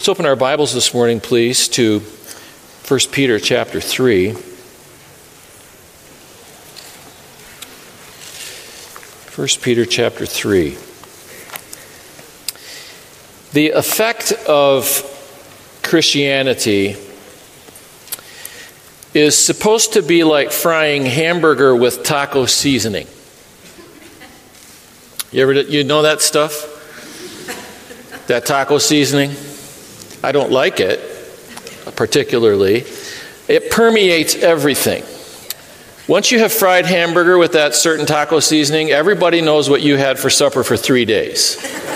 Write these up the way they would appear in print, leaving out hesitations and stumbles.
open our Bibles this morning, please, to 1 Peter chapter 3. 1 Peter chapter 3. The effect of Christianity is supposed to be like frying hamburger with taco seasoning. You know that stuff? That taco seasoning? I don't like it particularly. It permeates everything. Once you have fried hamburger with that certain taco seasoning, everybody knows what you had for supper for 3 days.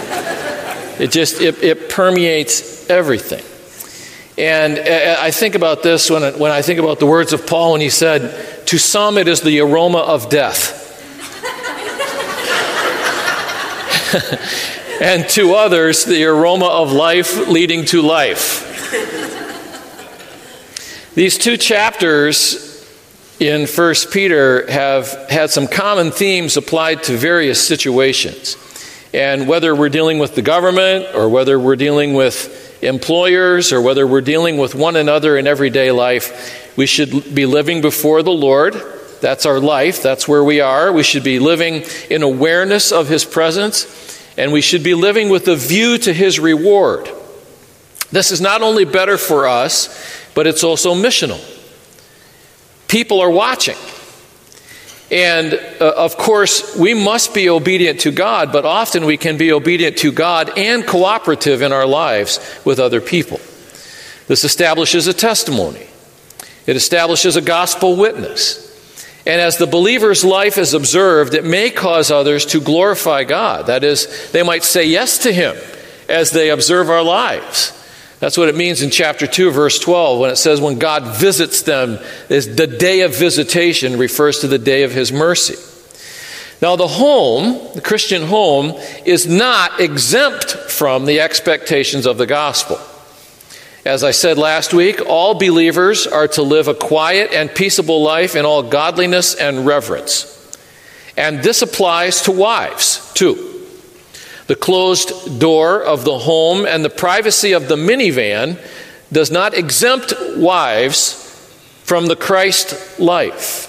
It permeates everything. And I think about this when I think about the words of Paul when he said, to some it is the aroma of death. And to others, the aroma of life leading to life. These two chapters in 1 Peter have had some common themes applied to various situations. And whether we're dealing with the government, or whether we're dealing with employers, or whether we're dealing with one another in everyday life, we should be living before the Lord. That's our life. That's where we are. We should be living in awareness of His presence. And we should be living with a view to His reward. This is not only better for us, but it's also missional. People are watching. And of course, we must be obedient to God, but often we can be obedient to God and cooperative in our lives with other people. This establishes a testimony. It establishes a gospel witness. And as the believer's life is observed, it may cause others to glorify God. That is, they might say yes to Him as they observe our lives. That's what it means in chapter 2, verse 12, when it says when God visits them, is the day of visitation refers to the day of His mercy. Now the home, the Christian home, is not exempt from the expectations of the gospel. As I said last week, all believers are to live a quiet and peaceable life in all godliness and reverence. And this applies to wives, too. The closed door of the home and the privacy of the minivan does not exempt wives from the Christ life.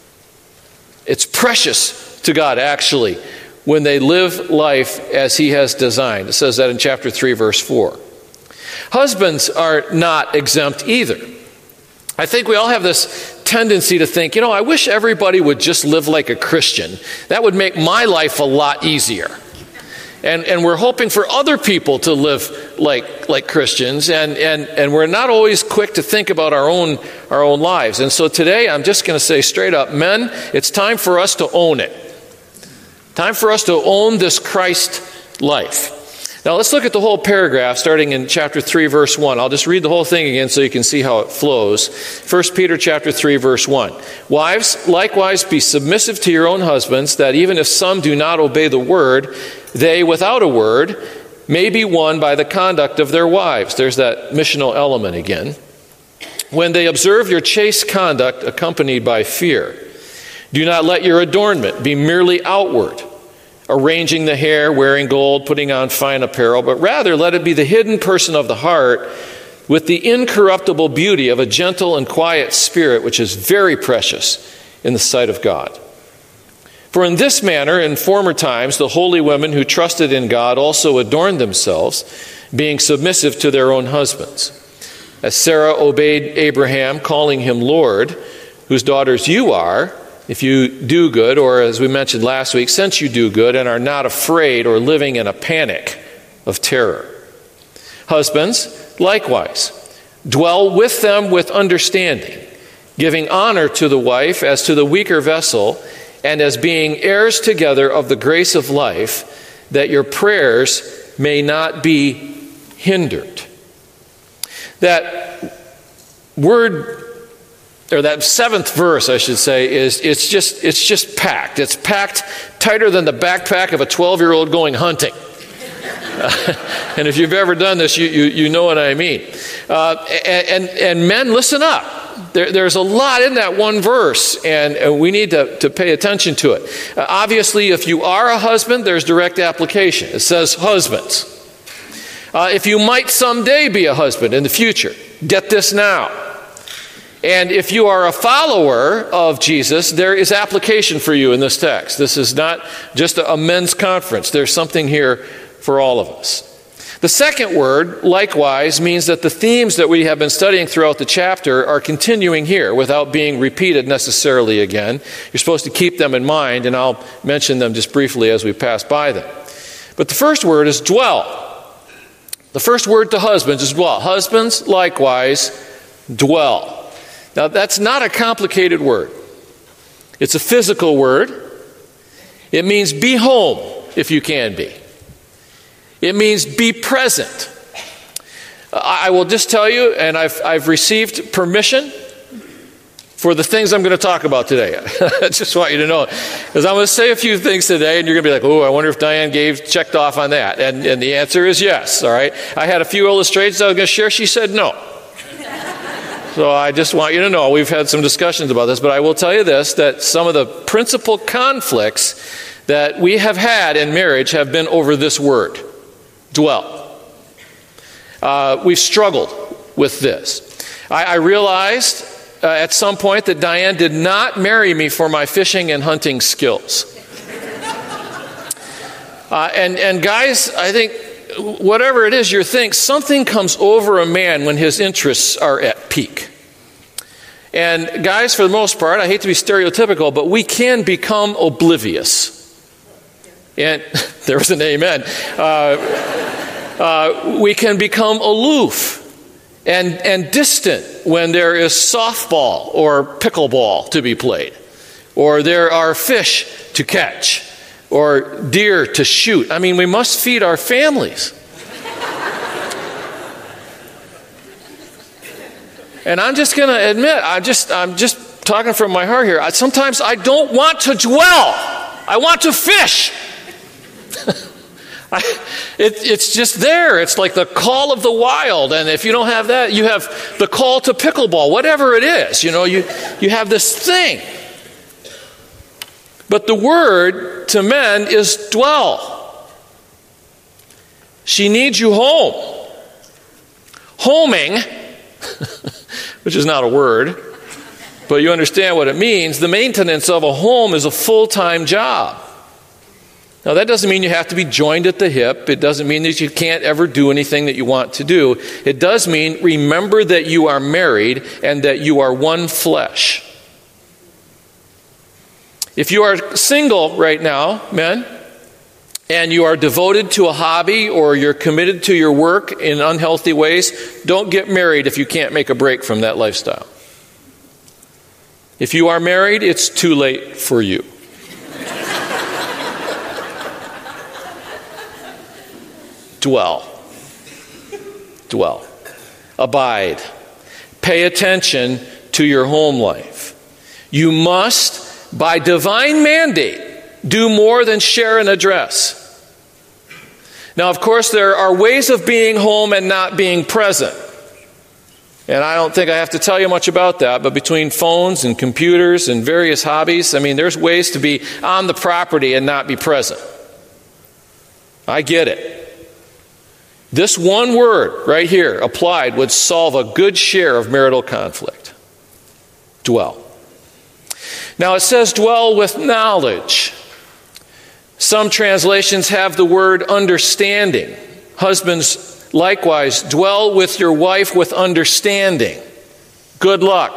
It's precious to God, actually, when they live life as He has designed. It says that in chapter 3, verse 4. Husbands are not exempt either. I think we all have this tendency to think, I wish everybody would just live like a Christian. That would make my life a lot easier. And we're hoping for other people to live like Christians, and we're not always quick to think about our own lives. And so today I'm just going to say straight up, men, it's time for us to own it. Time for us to own this Christ life. Now let's look at the whole paragraph starting in chapter 3, verse 1. I'll just read the whole thing again so you can see how it flows. 1 Peter chapter 3, verse 1. Wives, likewise be submissive to your own husbands, that even if some do not obey the word, they, without a word, may be won by the conduct of their wives. There's that missional element again. When they observe your chaste conduct accompanied by fear, do not let your adornment be merely outward, arranging the hair, wearing gold, putting on fine apparel, but rather let it be the hidden person of the heart with the incorruptible beauty of a gentle and quiet spirit, which is very precious in the sight of God. For in this manner, in former times, the holy women who trusted in God also adorned themselves, being submissive to their own husbands. As Sarah obeyed Abraham, calling him Lord, whose daughters you are, if you do good, or as we mentioned last week, since you do good and are not afraid or living in a panic of terror. Husbands, likewise, dwell with them with understanding, giving honor to the wife as to the weaker vessel, and as being heirs together of the grace of life, that your prayers may not be hindered. That word, or that seventh verse, I should say, it's just packed. It's packed tighter than the backpack of a 12-year-old going hunting. And if you've ever done this, you know what I mean. And men, listen up. There's a lot in that one verse, and we need to pay attention to it. Obviously, if you are a husband, there's direct application. It says husbands. If you might someday be a husband in the future, get this now. And if you are a follower of Jesus, there is application for you in this text. This is not just a men's conference. There's something here for all of us. The second word, likewise, means that the themes that we have been studying throughout the chapter are continuing here without being repeated necessarily again. You're supposed to keep them in mind, and I'll mention them just briefly as we pass by them. But the first word is dwell. The first word to husbands is dwell. Husbands, likewise, dwell. Now, that's not a complicated word. It's a physical word. It means be home, if you can be. It means be present. I will just tell you, and I've received permission for the things I'm going to talk about today. I just want you to know. Because I'm going to say a few things today, and you're going to be like, oh, I wonder if Diane checked off on that. And the answer is yes, all right? I had a few illustrations I was going to share. She said no. So I just want you to know, we've had some discussions about this, but I will tell you this, that some of the principal conflicts that we have had in marriage have been over this word, dwell. We've struggled with this. I realized at some point that Diane did not marry me for my fishing and hunting skills. And guys, I think whatever it is you think, something comes over a man when his interests are at peak. And guys, for the most part, I hate to be stereotypical, but we can become oblivious. And there was an amen. We can become aloof and distant when there is softball or pickleball to be played, or there are fish to catch, or deer to shoot. I mean, we must feed our families. And I'm just going to admit, I'm just talking from my heart here. Sometimes I don't want to dwell. I want to fish. It's just there. It's like the call of the wild. And if you don't have that, you have the call to pickleball, whatever it is. You know, you have this thing. But the word to men is dwell. She needs you home. Homing, which is not a word, but you understand what it means. The maintenance of a home is a full-time job. Now, that doesn't mean you have to be joined at the hip. It doesn't mean that you can't ever do anything that you want to do. It does mean remember that you are married and that you are one flesh. If you are single right now, men, and you are devoted to a hobby or you're committed to your work in unhealthy ways, don't get married if you can't make a break from that lifestyle. If you are married, it's too late for you. Dwell. Dwell. Abide. Pay attention to your home life. You must, by divine mandate, do more than share an address. Now, of course, there are ways of being home and not being present. And I don't think I have to tell you much about that, but between phones and computers and various hobbies, I mean, there's ways to be on the property and not be present. I get it. This one word right here applied would solve a good share of marital conflict. Dwell. Now it says dwell with knowledge. Some translations have the word understanding. Husbands, likewise, dwell with your wife with understanding. Good luck.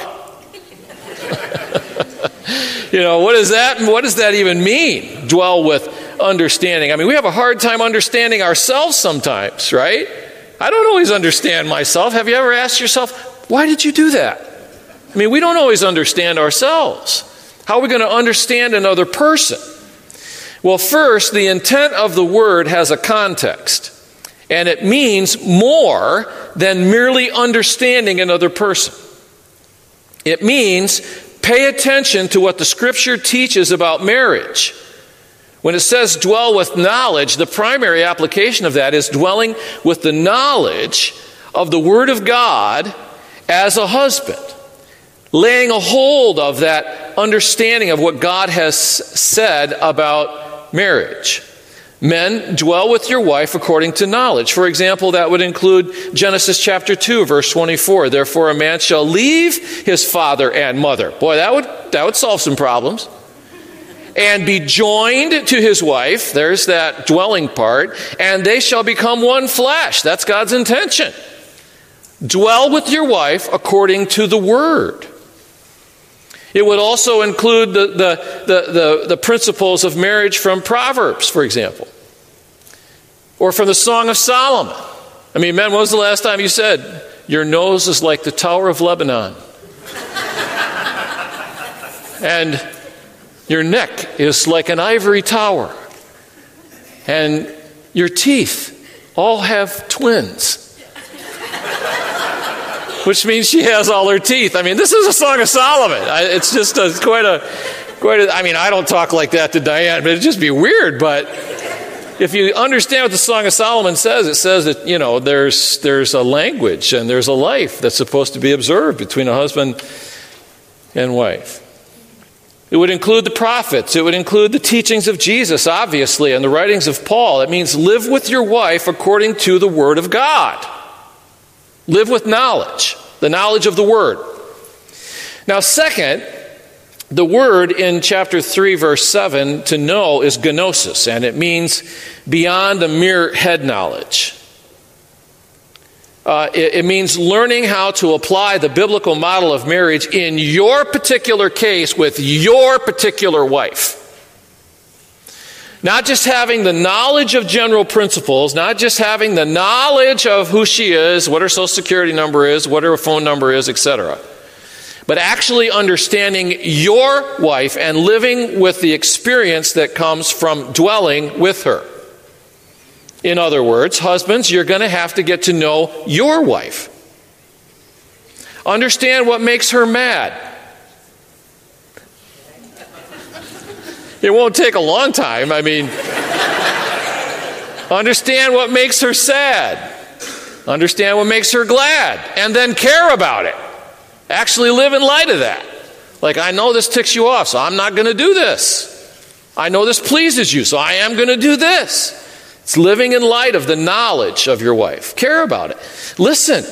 What does that even mean? Dwell with understanding. I mean, we have a hard time understanding ourselves sometimes, right? I don't always understand myself. Have you ever asked yourself, why did you do that? I mean, we don't always understand ourselves. How are we going to understand another person? Well, first, the intent of the word has a context, and it means more than merely understanding another person. It means pay attention to what the Scripture teaches about marriage. When it says dwell with knowledge, the primary application of that is dwelling with the knowledge of the Word of God as a husband, laying a hold of that understanding of what God has said about marriage. Men, dwell with your wife according to knowledge. For example, that would include Genesis chapter 2, verse 24. Therefore, a man shall leave his father and mother. Boy, that would solve some problems. And be joined to his wife. There's that dwelling part. And they shall become one flesh. That's God's intention. Dwell with your wife according to the word. It would also include the principles of marriage from Proverbs, for example. Or from the Song of Solomon. I mean, men, when was the last time you said, your nose is like the Tower of Lebanon? And your neck is like an ivory tower. And your teeth all have twins. Which means she has all her teeth. I mean, this is a Song of Solomon. It's just quite a. I mean, I don't talk like that to Diane, but it'd just be weird. But if you understand what the Song of Solomon says, it says that, there's a language and there's a life that's supposed to be observed between a husband and wife. It would include the prophets. It would include the teachings of Jesus, obviously, and the writings of Paul. It means live with your wife according to the Word of God. Live with knowledge, the knowledge of the Word. Now, second, the word in chapter 3, verse 7, to know, is gnosis, and it means beyond a mere head knowledge. It means learning how to apply the biblical model of marriage in your particular case with your particular wife. Not just having the knowledge of general principles, not just having the knowledge of who she is, what her social security number is, what her phone number is, etc. But actually understanding your wife and living with the experience that comes from dwelling with her. In other words, husbands, you're going to have to get to know your wife. Understand what makes her mad. It won't take a long time. I mean, understand what makes her sad. Understand what makes her glad. And then care about it. Actually live in light of that. Like, I know this ticks you off, so I'm not going to do this. I know this pleases you, so I am going to do this. It's living in light of the knowledge of your wife. Care about it. Listen.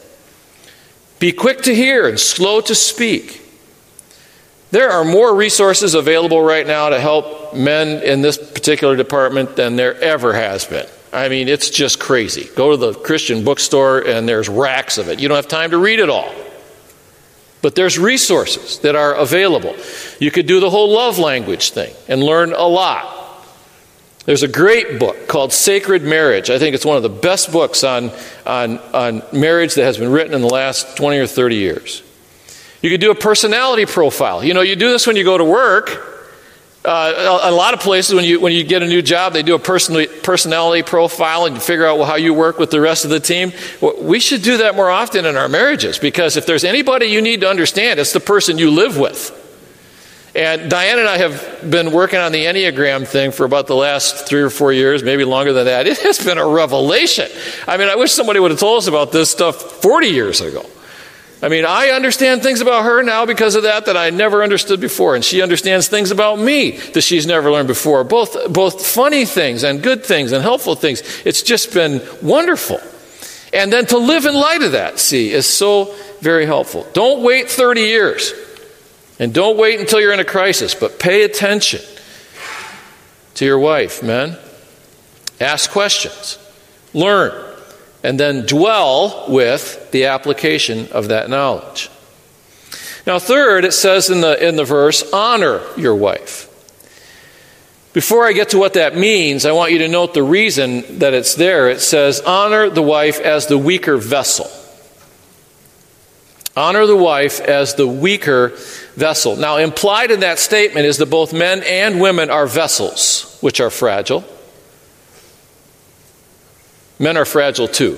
Be quick to hear and slow to speak. There are more resources available right now to help men in this particular department than there ever has been. I mean, it's just crazy. Go to the Christian bookstore and there's racks of it. You don't have time to read it all. But there's resources that are available. You could do the whole love language thing and learn a lot. There's a great book called Sacred Marriage. I think it's one of the best books on marriage that has been written in the last 20 or 30 years. You could do a personality profile. You do this when you go to work. A lot of places, when you get a new job, they do a personality profile and you figure out how you work with the rest of the team. Well, we should do that more often in our marriages, because if there's anybody you need to understand, it's the person you live with. And Diane and I have been working on the Enneagram thing for about the last 3 or 4 years, maybe longer than that. It has been a revelation. I mean, I wish somebody would have told us about this stuff 40 years ago. I mean, I understand things about her now because of that I never understood before. And she understands things about me that she's never learned before. Both funny things and good things and helpful things. It's just been wonderful. And then to live in light of that, is so very helpful. Don't wait 30 years. And don't wait until you're in a crisis, but pay attention to your wife, men. Ask questions. Learn. And then dwell with the application of that knowledge. Now, third, it says in the verse, honor your wife. Before I get to what that means, I want you to note the reason that it's there. It says, honor the wife as the weaker vessel. Honor the wife as the weaker vessel. Now, implied in that statement is that both men and women are vessels, which are fragile. Men are fragile too.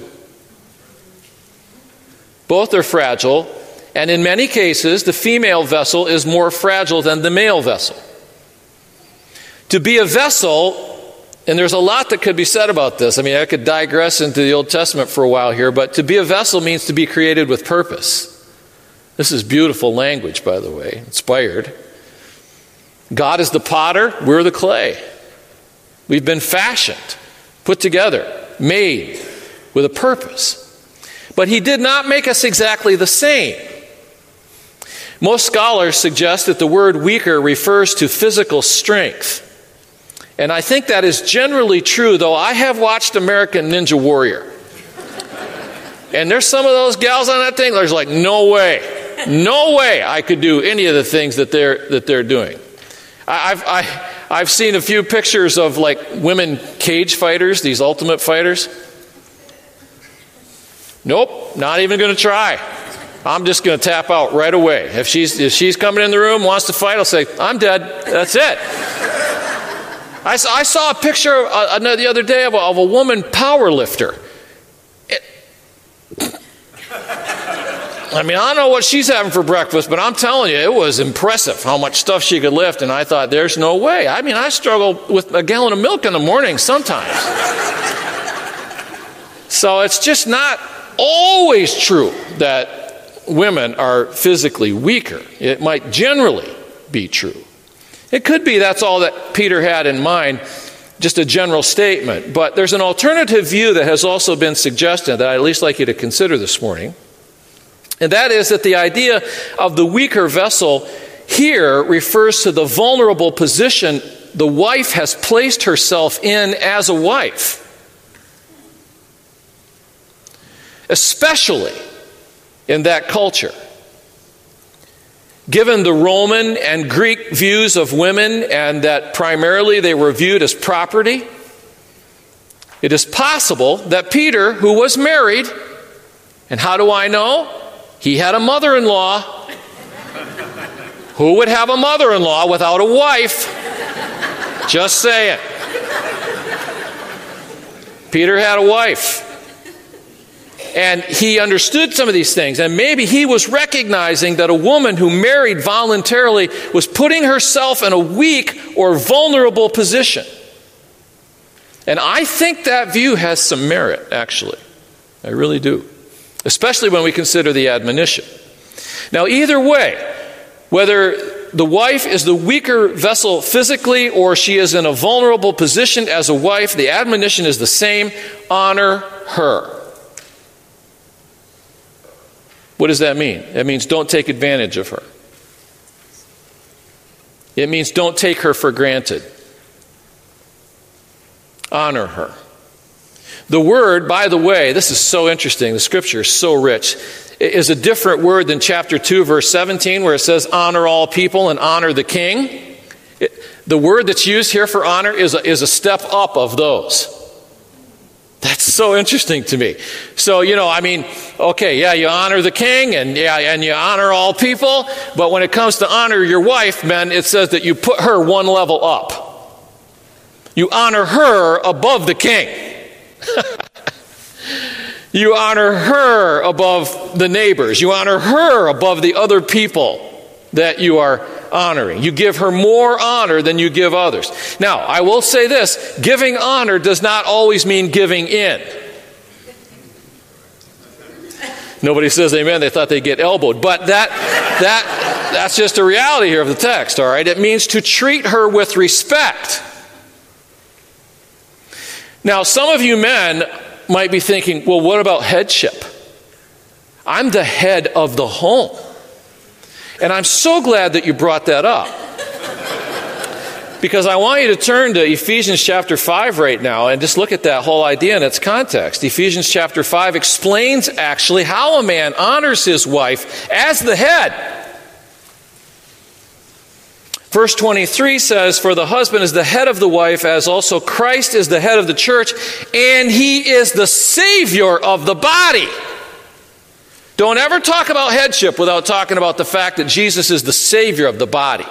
Both are fragile, and in many cases, the female vessel is more fragile than the male vessel. To be a vessel, and there's a lot that could be said about this. I mean, I could digress into the Old Testament for a while here, but to be a vessel means to be created with purpose. This is beautiful language, by the way, inspired. God is the potter, we're the clay. We've been fashioned, put together, made with a purpose. But he did not make us exactly the same. Most scholars suggest that the word weaker refers to physical strength. And I think that is generally true, though I have watched American Ninja Warrior. And there's some of those gals on that thing, there's like, no way I could do any of the things that they're doing. I've seen a few pictures of like women cage fighters, these ultimate fighters. Nope, not even going to try. I'm just going to tap out right away. If she's coming in the room, wants to fight, I'll say, I'm dead. That's it. I saw a picture the other day of a woman power lifter. I mean, I don't know what she's having for breakfast, but I'm telling you, it was impressive how much stuff she could lift, and I thought, there's no way. I mean, I struggle with a gallon of milk in the morning sometimes. So it's just not always true that women are physically weaker. It might generally be true. It could be that's all that Peter had in mind, just a general statement. But there's an alternative view that has also been suggested that I'd at least like you to consider this morning. And that is that the idea of the weaker vessel here refers to the vulnerable position the wife has placed herself in as a wife. Especially in that culture. Given the Roman and Greek views of women, and that primarily they were viewed as property, it is possible that Peter, who was married, and how do I know? He had a mother-in-law. Who would have a mother-in-law without a wife? Just saying. Peter had a wife. And he understood some of these things. And maybe he was recognizing that a woman who married voluntarily was putting herself in a weak or vulnerable position. And I think that view has some merit, actually. I really do. Especially when we consider the admonition. Now, either way, whether the wife is the weaker vessel physically or she is in a vulnerable position as a wife, the admonition is the same: honor her. What does that mean? It means don't take advantage of her. It means don't take her for granted. Honor her. The word, by the way, this is so interesting, the scripture is so rich, it is a different word than chapter 2, verse 17, where it says honor all people and honor the king. The word that's used here for honor is a step up of those. That's so interesting to me. So, okay, yeah, you honor the king and you honor all people, but when it comes to honor your wife, men, it says that you put her one level up. You honor her above the king. You honor her above the neighbors. You honor her above the other people that you are honoring. You give her more honor than you give others. Now, I will say this: giving honor does not always mean giving in. Nobody says amen. They thought they'd get elbowed. But that's just a reality here of the text, all right? It means to treat her with respect. Now, some of you men might be thinking, well, what about headship? I'm the head of the home. And I'm so glad that you brought that up. Because I want you to turn to Ephesians chapter 5 right now and just look at that whole idea in its context. Ephesians chapter 5 explains actually how a man honors his wife as the head. Verse 23 says, for the husband is the head of the wife, as also Christ is the head of the church, and he is the Savior of the body. Don't ever talk about headship without talking about the fact that Jesus is the Savior of the body.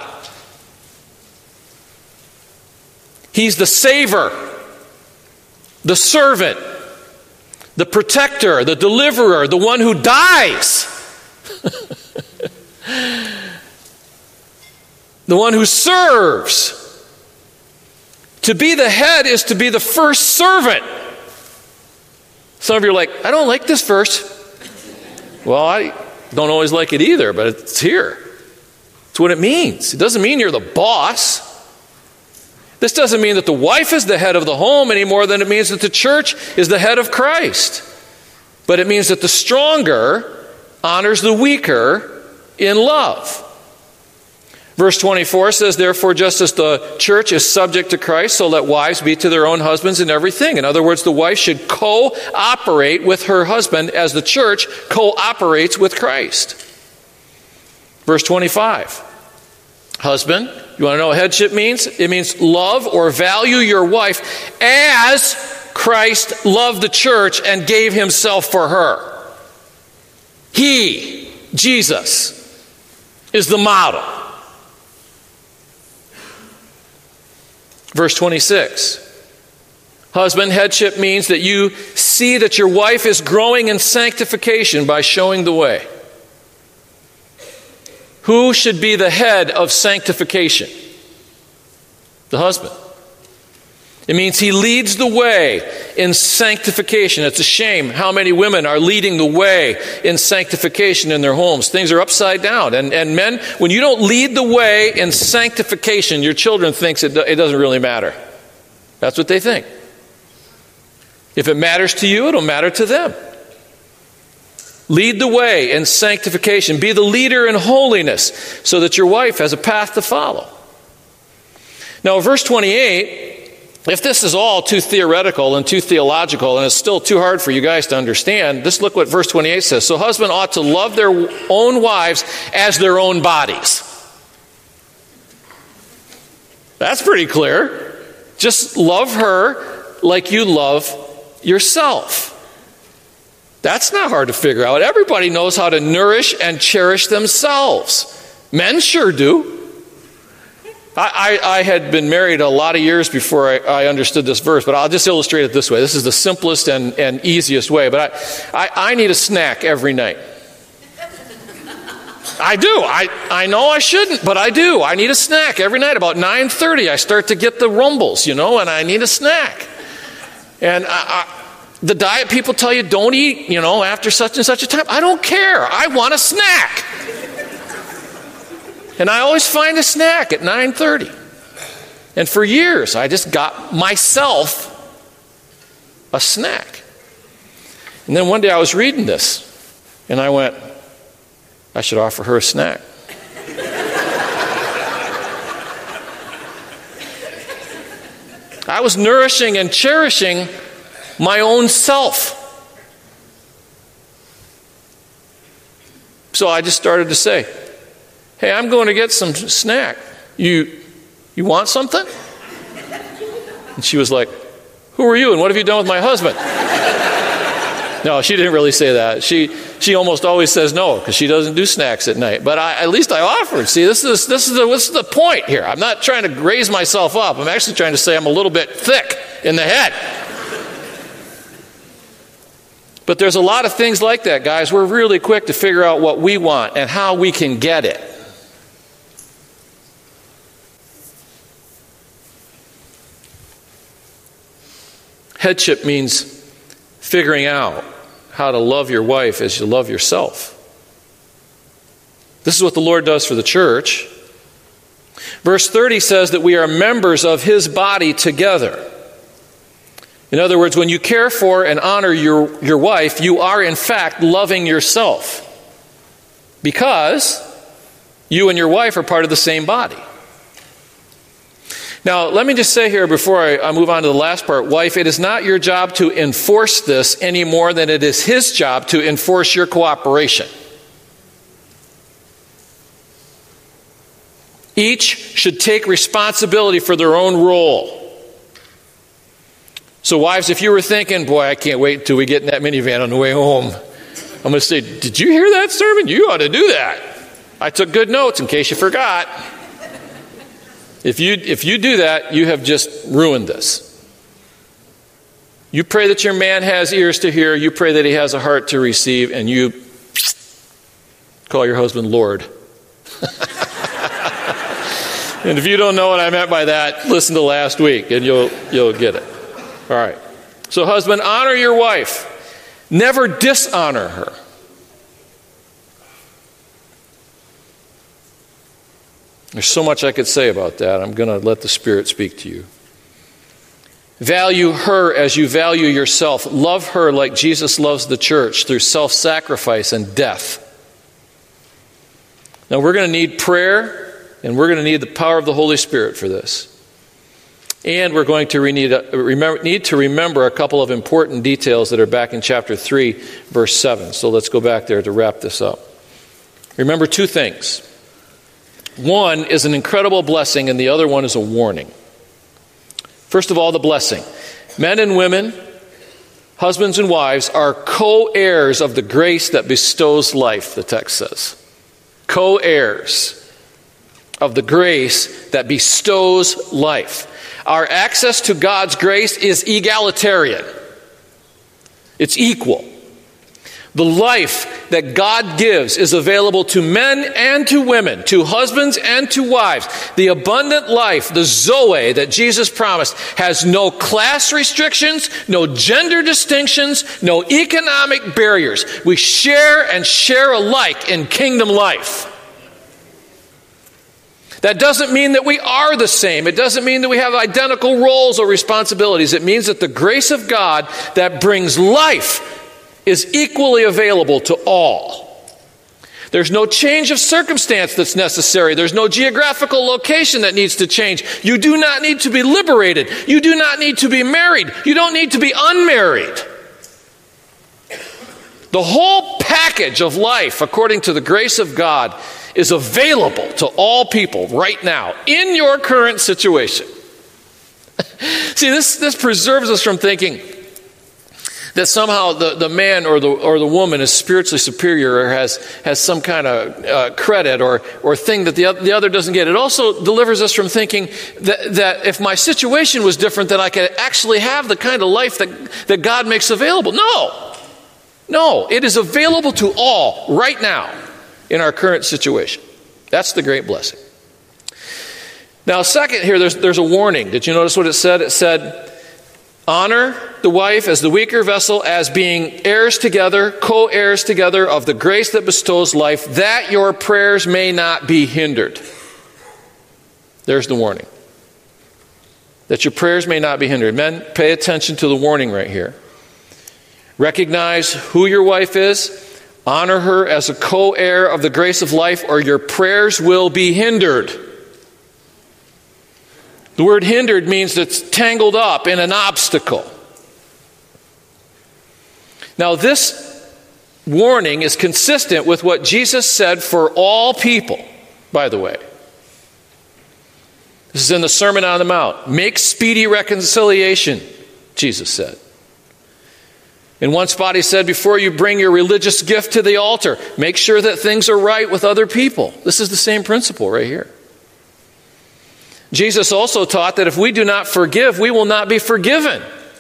He's the saver, the servant, the protector, the deliverer, the one who dies. The one who serves. To be the head is to be the first servant. Some of you are like, I don't like this verse. Well, I don't always like it either, but it's here. It's what it means. It doesn't mean you're the boss. This doesn't mean that the wife is the head of the home any more than it means that the church is the head of Christ. But it means that the stronger honors the weaker in love. Verse 24 says, therefore, just as the church is subject to Christ, so let wives be to their own husbands in everything. In other words, the wife should cooperate with her husband as the church cooperates with Christ. Verse 25. Husband, you want to know what headship means? It means love or value your wife as Christ loved the church and gave himself for her. He, Jesus, is the model. Verse 26. Husband, headship means that you see that your wife is growing in sanctification by showing the way. Who should be the head of sanctification? The husband. It means he leads the way in sanctification. It's a shame how many women are leading the way in sanctification in their homes. Things are upside down. And men, when you don't lead the way in sanctification, your children think it doesn't really matter. That's what they think. If it matters to you, it'll matter to them. Lead the way in sanctification. Be the leader in holiness so that your wife has a path to follow. Now, verse 28, if this is all too theoretical and too theological and it's still too hard for you guys to understand, just look what verse 28 says. So husbands ought to love their own wives as their own bodies. That's pretty clear. Just love her like you love yourself. That's not hard to figure out. Everybody knows how to nourish and cherish themselves. Men sure do. I had been married a lot of years before I understood this verse, but I'll just illustrate it this way. This is the simplest and easiest way. But I need a snack every night. I do. I know I shouldn't, but I do. I need a snack every night. About 9:30, I start to get the rumbles, and I need a snack. And the diet people tell you don't eat, after such and such a time. I don't care. I want a snack. And I always find a snack at 9:30. And for years, I just got myself a snack. And then one day I was reading this, and I went, I should offer her a snack. I was nourishing and cherishing my own self. So I just started to say, hey, I'm going to get some snack. You want something? And she was like, who are you and what have you done with my husband? No, she didn't really say that. She almost always says no because she doesn't do snacks at night. But at least I offered. See, this is the point here. I'm not trying to raise myself up. I'm actually trying to say I'm a little bit thick in the head. But there's a lot of things like that, guys. We're really quick to figure out what we want and how we can get it. Headship means figuring out how to love your wife as you love yourself. This is what the Lord does for the church. Verse 30 says that we are members of His body together. In other words, when you care for and honor your wife, you are in fact loving yourself. Because you and your wife are part of the same body. Now, let me just say here before I move on to the last part, wife, it is not your job to enforce this any more than it is his job to enforce your cooperation. Each should take responsibility for their own role. So wives, if you were thinking, boy, I can't wait until we get in that minivan on the way home, I'm going to say, did you hear that sermon? You ought to do that. I took good notes in case you forgot. If you do that, you have just ruined this. You pray that your man has ears to hear, you pray that he has a heart to receive, and you call your husband Lord. And if you don't know what I meant by that, listen to last week and you'll get it. All right. So husband, honor your wife. Never dishonor her. There's so much I could say about that. I'm going to let the Spirit speak to you. Value her as you value yourself. Love her like Jesus loves the church through self-sacrifice and death. Now we're going to need prayer, and we're going to need the power of the Holy Spirit for this. And we're going to need to remember a couple of important details that are back in chapter 3, verse 7. So let's go back there to wrap this up. Remember two things. One is an incredible blessing, and the other one is a warning. First of all, the blessing. Men and women, husbands and wives, are co-heirs of the grace that bestows life, the text says. Co-heirs of the grace that bestows life. Our access to God's grace is egalitarian. It's equal. The life that God gives is available to men and to women, to husbands and to wives. The abundant life, the Zoe that Jesus promised, has no class restrictions, no gender distinctions, no economic barriers. We share and share alike in kingdom life. That doesn't mean that we are the same. It doesn't mean that we have identical roles or responsibilities. It means that the grace of God that brings life is equally available to all. There's no change of circumstance that's necessary. There's no geographical location that needs to change. You do not need to be liberated. You do not need to be married. You don't need to be unmarried. The whole package of life, according to the grace of God, is available to all people right now in your current situation. See, this preserves us from thinking that somehow the man or the woman is spiritually superior or has some kind of credit or thing that the other doesn't get. It also delivers us from thinking that if my situation was different, that I could actually have the kind of life that God makes available. No, it is available to all right now in our current situation. That's the great blessing. Now, second here, there's a warning. Did you notice what it said? It said, honor the wife as the weaker vessel, as being heirs together, co-heirs together of the grace that bestows life, that your prayers may not be hindered. There's the warning. That your prayers may not be hindered. Men, pay attention to the warning right here. Recognize who your wife is. Honor her as a co-heir of the grace of life, or your prayers will be hindered. The word hindered means it's tangled up in an obstacle. Now, this warning is consistent with what Jesus said for all people, by the way. This is in the Sermon on the Mount. Make speedy reconciliation, Jesus said. In one spot he said, before you bring your religious gift to the altar, make sure that things are right with other people. This is the same principle right here. Jesus also taught that if we do not forgive, we will not be forgiven.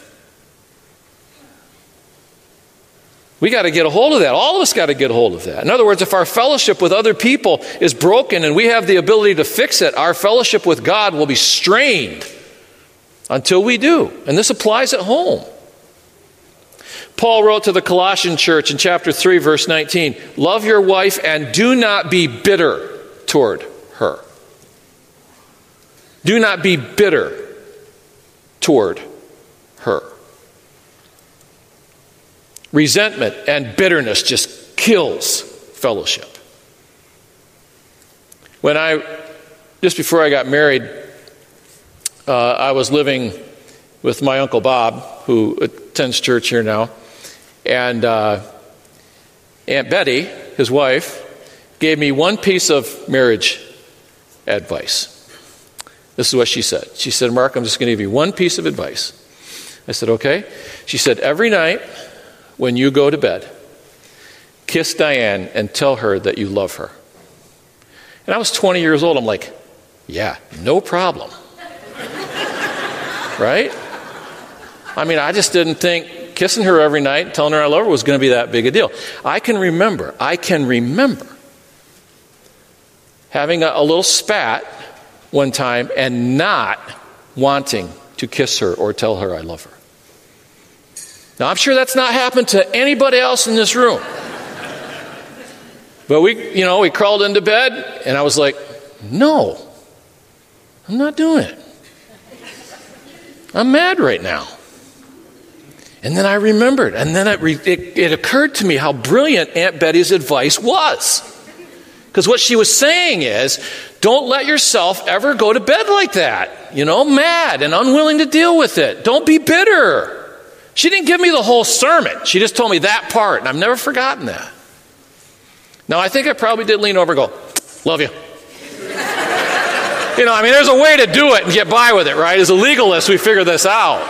We got to get a hold of that. All of us got to get a hold of that. In other words, if our fellowship with other people is broken and we have the ability to fix it, our fellowship with God will be strained until we do. And this applies at home. Paul wrote to the Colossian church in chapter 3, verse 19, love your wife and do not be bitter toward her. Do not be bitter toward her. Resentment and bitterness just kills fellowship. Just before I got married, I was living with my Uncle Bob, who attends church here now. And Aunt Betty, his wife, gave me one piece of marriage advice. This is what she said. She said, Mark, I'm just going to give you one piece of advice. I said, okay. She said, every night when you go to bed, kiss Diane and tell her that you love her. And I was 20 years old. I'm like, yeah, no problem. Right? I mean, I just didn't think kissing her every night, telling her I love her was going to be that big a deal. I can remember having a little spat one time and not wanting to kiss her or tell her I love her. Now, I'm sure that's not happened to anybody else in this room. But we crawled into bed and I was like, no, I'm not doing it. I'm mad right now. And then I remembered, and then it occurred to me how brilliant Aunt Betty's advice was. Because what she was saying is, don't let yourself ever go to bed like that, mad and unwilling to deal with it. Don't be bitter. She didn't give me the whole sermon. She just told me that part, and I've never forgotten that. Now, I think I probably did lean over and go, love you. There's a way to do it and get by with it, right? As a legalist, we figure this out.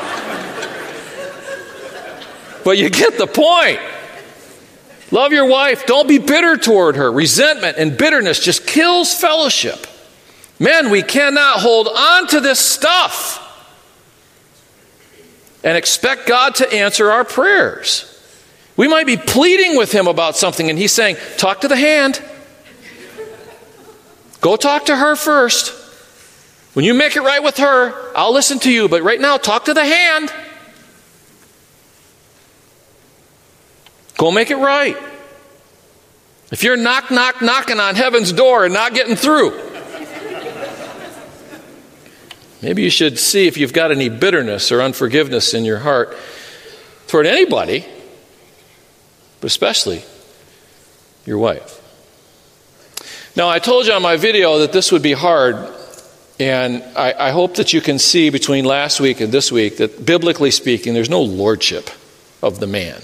But you get the point. Love your wife. Don't be bitter toward her. Resentment and bitterness just kills fellowship. Men, we cannot hold on to this stuff and expect God to answer our prayers. We might be pleading with him about something, and he's saying, talk to the hand. Go talk to her first. When you make it right with her, I'll listen to you. But right now, talk to the hand. Go make it right. If you're knocking on heaven's door and not getting through, maybe you should see if you've got any bitterness or unforgiveness in your heart toward anybody, but especially your wife. Now, I told you on my video that this would be hard, and I hope that you can see between last week and this week that, biblically speaking, there's no lordship of the man.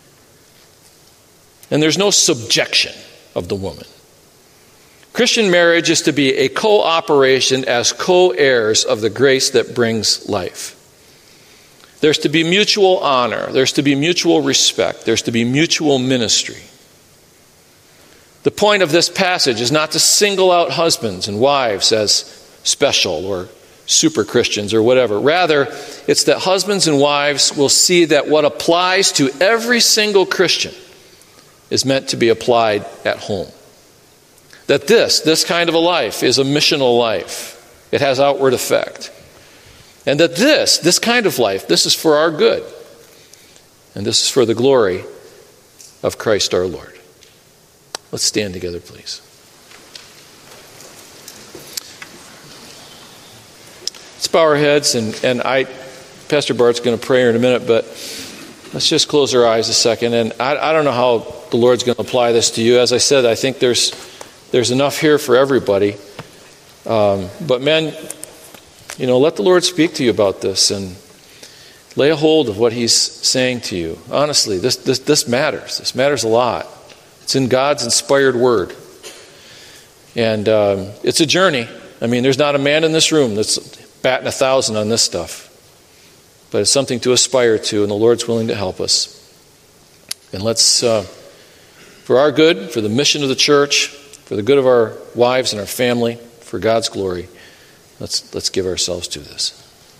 And there's no subjection of the woman. Christian marriage is to be a cooperation as co-heirs of the grace that brings life. There's to be mutual honor. There's to be mutual respect. There's to be mutual ministry. The point of this passage is not to single out husbands and wives as special or super Christians or whatever. Rather, it's that husbands and wives will see that what applies to every single Christian is meant to be applied at home. That this kind of a life is a missional life. It has outward effect. And that this kind of life, this is for our good. And this is for the glory of Christ our Lord. Let's stand together, please. Let's bow our heads, and Pastor Bart's going to pray here in a minute, but let's just close our eyes a second. And I don't know how the Lord's going to apply this to you. As I said, I think there's enough here for everybody. But men, let the Lord speak to you about this and lay a hold of what he's saying to you. Honestly, this matters. This matters a lot. It's in God's inspired word. And it's a journey. There's not a man in this room that's batting 1,000 on this stuff. But it's something to aspire to, and the Lord's willing to help us. And let's, for our good, for the mission of the church, for the good of our wives and our family, for God's glory, let's give ourselves to this.